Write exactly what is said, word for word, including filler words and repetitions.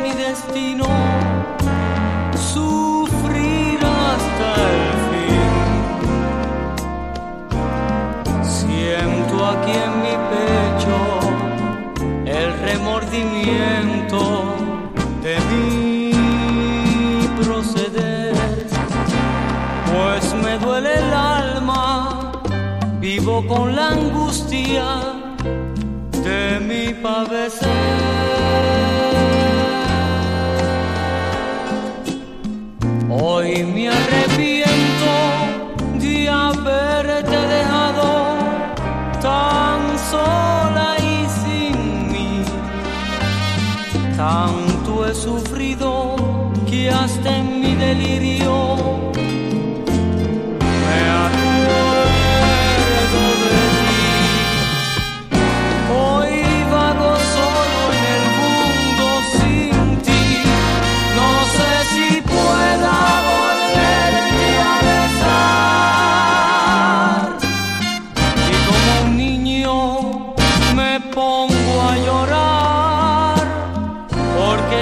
mi destino, sufrir hasta el fin. Siento aquí en mi pecho el remordimiento de mi proceder, pues me duele el alma, vivo con la angustia de mi padecer. Hoy me arrepiento de haberte dejado tan sola y sin mí. Tanto he sufrido que hasta en mi delirio